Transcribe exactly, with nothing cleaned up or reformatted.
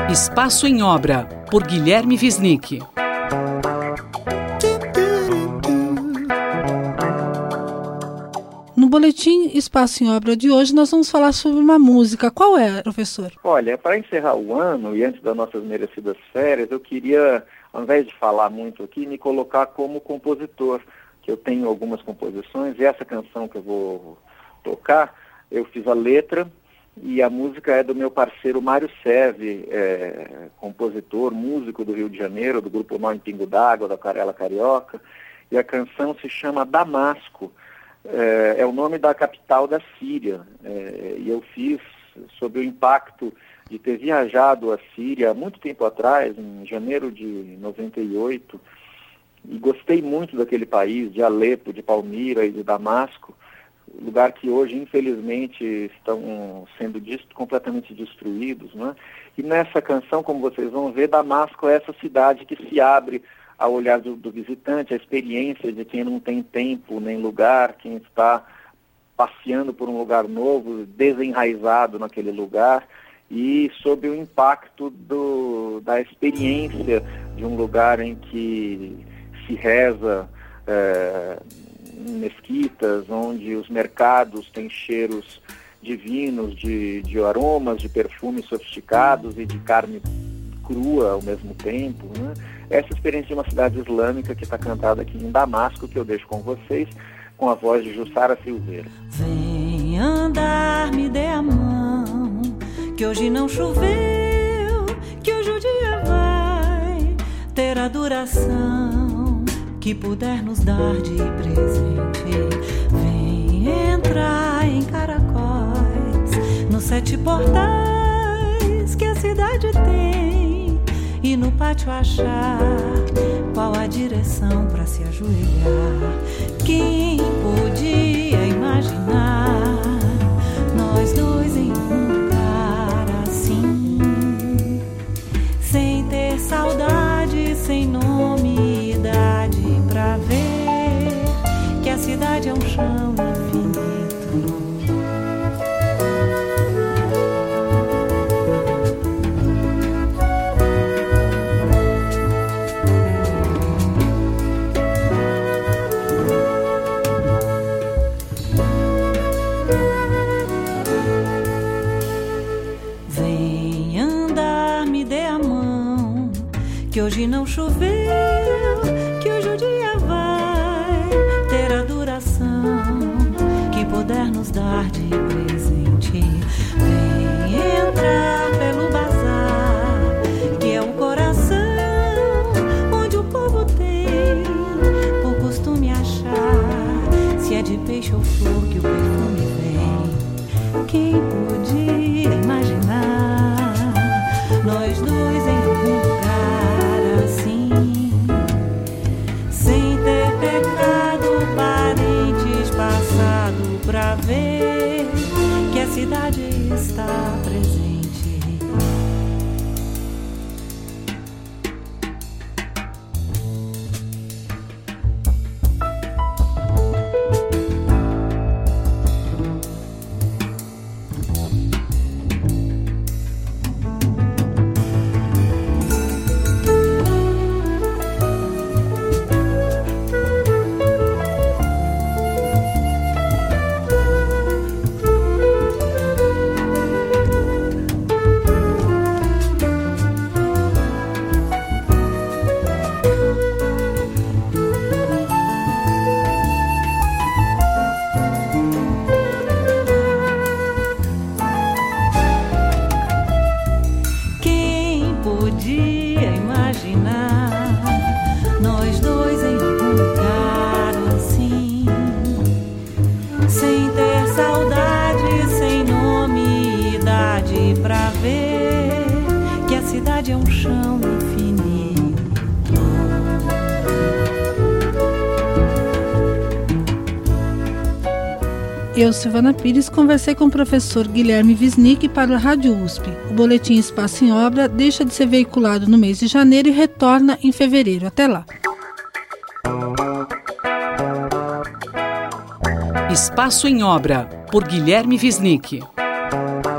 Espaço em Obra, por Guilherme Wisnik. No boletim Espaço em Obra de hoje, nós vamos falar sobre uma música. Qual é, professor? Olha, para encerrar o ano e antes das nossas merecidas férias, eu queria, ao invés de falar muito aqui, me colocar como compositor, que eu tenho algumas composições, e essa canção que eu vou tocar, eu fiz a letra, e a música é do meu parceiro Mário Seve, é, compositor, músico do Rio de Janeiro, do grupo Nó em Pingo d'Água, da Aquarela Carioca, e a canção se chama Damasco, é, é o nome da capital da Síria, é, e eu fiz sobre o impacto de ter viajado à Síria há muito tempo atrás, em janeiro de noventa e oito, e gostei muito daquele país, de Alepo, de Palmira e de Damasco, lugar que hoje, infelizmente, estão sendo dist- completamente destruídos, né? E nessa canção, como vocês vão ver, Damasco é essa cidade que se abre ao olhar do, do visitante, a experiência de quem não tem tempo nem lugar, quem está passeando por um lugar novo, desenraizado naquele lugar, e sob o impacto do, da experiência de um lugar em que se reza é, mesquitas, onde os mercados têm cheiros divinos, de, de aromas, de perfumes sofisticados e de carne crua ao mesmo tempo, né? Essa experiência de uma cidade islâmica que está cantada aqui em Damasco, que eu deixo com vocês, com a voz de Jussara Silveira. Vem andar, me dê a mão, que hoje não choveu, que hoje o dia vai ter a duração que puder nos dar de presente. Vem entrar em caracóis, nos sete portais que a cidade tem, e no pátio achar qual a direção para se ajoelhar. Quem podia imaginar nós dois em um lugar assim, sem ter saudade, sem nome e idade, pra ver que a cidade é um chão infinito. Vem andar, me dê a mão, que hoje não choveu, que hoje o dia vai ter a duração que puder nos dar de presente. Vem entrar pelo bazar, que é o coração onde o povo tem por costume achar se é de peixe ou flor que o perfume vem. Quem podia imaginar nós dois em algum lugar assim, sem ter pecado, parentes passado, pra ver que a cidade está presente. Podia imaginar nós dois em um lugar assim, sem ter saudade, sem nome e idade, pra ver que a cidade é um chão infinito. Eu, Silvana Pires, conversei com o professor Guilherme Wisnik para a Rádio U S P. O boletim Espaço em Obra deixa de ser veiculado no mês de janeiro e retorna em fevereiro. Até lá. Espaço em Obra, por Guilherme Wisnik.